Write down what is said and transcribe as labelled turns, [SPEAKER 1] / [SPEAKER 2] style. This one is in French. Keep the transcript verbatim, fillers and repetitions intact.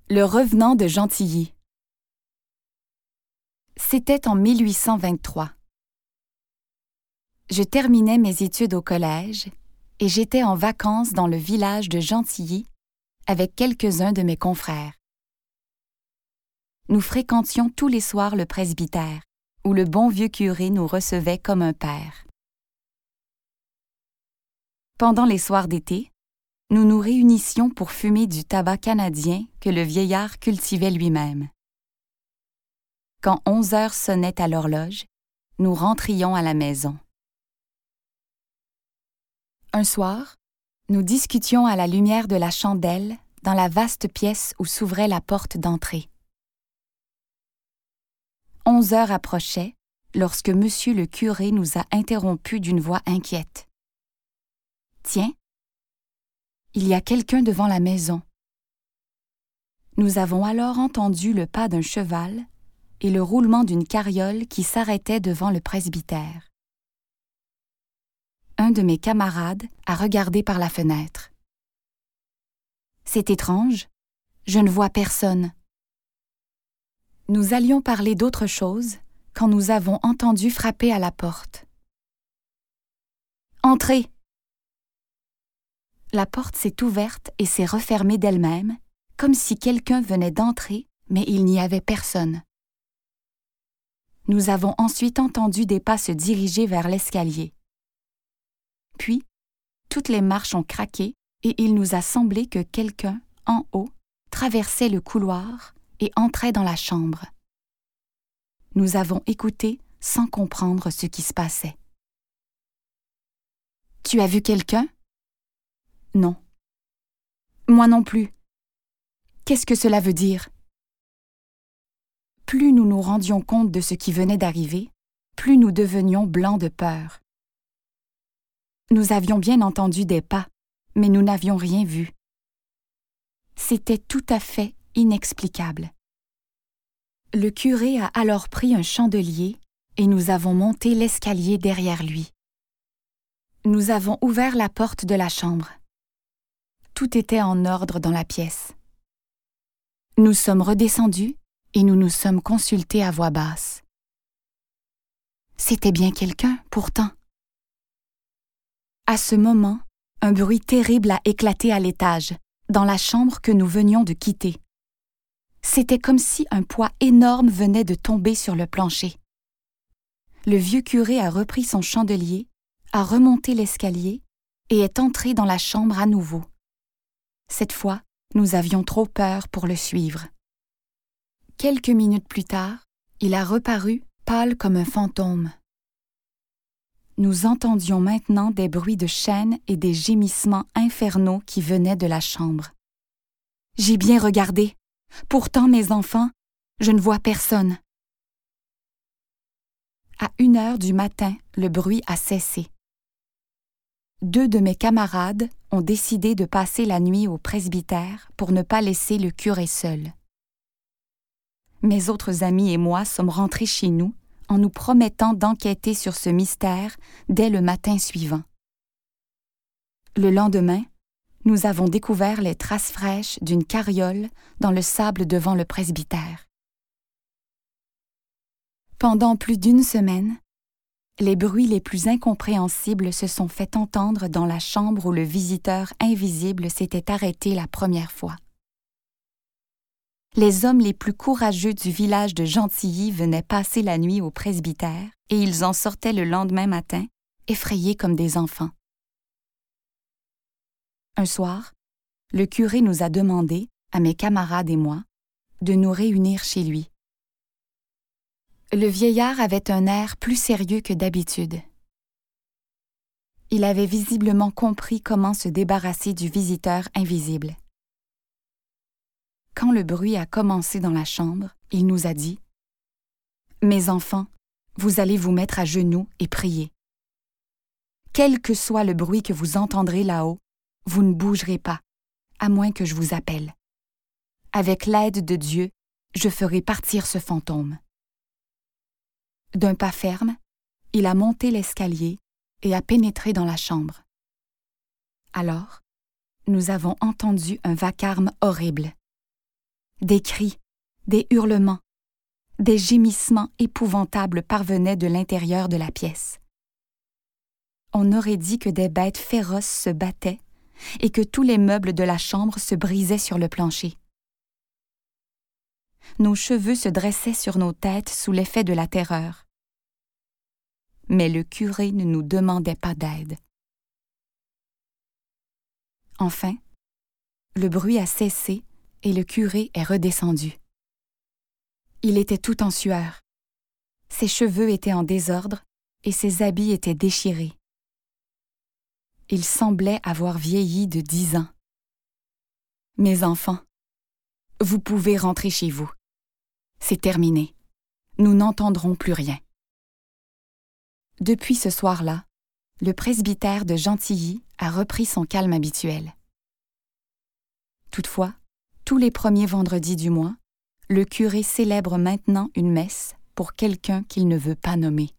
[SPEAKER 1] Le revenant de Gentilly. C'était en mille huit cent vingt-trois. Je terminais mes études au collège et j'étais en vacances dans le village de Gentilly avec quelques-uns de mes confrères. Nous fréquentions tous les soirs le presbytère, où le bon vieux curé nous recevait comme un père. Pendant les soirs d'été, nous nous réunissions pour fumer du tabac canadien que le vieillard cultivait lui-même. Quand onze heures sonnaient à l'horloge, nous rentrions à la maison. Un soir, nous discutions à la lumière de la chandelle dans la vaste pièce où s'ouvrait la porte d'entrée. Onze heures approchaient lorsque monsieur le curé nous a interrompus d'une voix inquiète. « Tiens, il y a quelqu'un devant la maison. » Nous avons alors entendu le pas d'un cheval et le roulement d'une carriole qui s'arrêtait devant le presbytère. Un de mes camarades a regardé par la fenêtre. « C'est étrange, je ne vois personne. » Nous allions parler d'autre chose quand nous avons entendu frapper à la porte. « Entrez !» La porte s'est ouverte et s'est refermée d'elle-même, comme si quelqu'un venait d'entrer, mais il n'y avait personne. Nous avons ensuite entendu des pas se diriger vers l'escalier. Puis, toutes les marches ont craqué et il nous a semblé que quelqu'un, en haut, traversait le couloir et entrait dans la chambre. Nous avons écouté sans comprendre ce qui se passait. « Tu as vu quelqu'un ? » « Non. »« Moi non plus. Qu'est-ce que cela veut dire ? » Plus nous nous rendions compte de ce qui venait d'arriver, plus nous devenions blancs de peur. Nous avions bien entendu des pas, mais nous n'avions rien vu. C'était tout à fait inexplicable. Le curé a alors pris un chandelier et nous avons monté l'escalier derrière lui. Nous avons ouvert la porte de la chambre. Tout était en ordre dans la pièce. Nous sommes redescendus et nous nous sommes consultés à voix basse. C'était bien quelqu'un, pourtant. À ce moment, un bruit terrible a éclaté à l'étage, dans la chambre que nous venions de quitter. C'était comme si un poids énorme venait de tomber sur le plancher. Le vieux curé a repris son chandelier, a remonté l'escalier et est entré dans la chambre à nouveau. Cette fois, nous avions trop peur pour le suivre. Quelques minutes plus tard, il a reparu, pâle comme un fantôme. Nous entendions maintenant des bruits de chaînes et des gémissements infernaux qui venaient de la chambre. J'ai bien regardé. Pourtant, mes enfants, je ne vois personne. À une heure du matin, le bruit a cessé. Deux de mes camarades ont décidé de passer la nuit au presbytère pour ne pas laisser le curé seul. Mes autres amis et moi sommes rentrés chez nous en nous promettant d'enquêter sur ce mystère dès le matin suivant. Le lendemain, nous avons découvert les traces fraîches d'une carriole dans le sable devant le presbytère. Pendant plus d'une semaine, les bruits les plus incompréhensibles se sont fait entendre dans la chambre où le visiteur invisible s'était arrêté la première fois. Les hommes les plus courageux du village de Gentilly venaient passer la nuit au presbytère et ils en sortaient le lendemain matin, effrayés comme des enfants. Un soir, le curé nous a demandé, à mes camarades et moi, de nous réunir chez lui. Le vieillard avait un air plus sérieux que d'habitude. Il avait visiblement compris comment se débarrasser du visiteur invisible. Quand le bruit a commencé dans la chambre, il nous a dit « Mes enfants, vous allez vous mettre à genoux et prier. Quel que soit le bruit que vous entendrez là-haut, vous ne bougerez pas, à moins que je vous appelle. Avec l'aide de Dieu, je ferai partir ce fantôme. » D'un pas ferme, il a monté l'escalier et a pénétré dans la chambre. Alors, nous avons entendu un vacarme horrible. Des cris, des hurlements, des gémissements épouvantables parvenaient de l'intérieur de la pièce. On aurait dit que des bêtes féroces se battaient et que tous les meubles de la chambre se brisaient sur le plancher. Nos cheveux se dressaient sur nos têtes sous l'effet de la terreur. Mais le curé ne nous demandait pas d'aide. Enfin, le bruit a cessé et le curé est redescendu. Il était tout en sueur. Ses cheveux étaient en désordre et ses habits étaient déchirés. Il semblait avoir vieilli de dix ans. « Mes enfants, vous pouvez rentrer chez vous. C'est terminé. Nous n'entendrons plus rien. » Depuis ce soir-là, le presbytère de Gentilly a repris son calme habituel. Toutefois, tous les premiers vendredis du mois, le curé célèbre maintenant une messe pour quelqu'un qu'il ne veut pas nommer.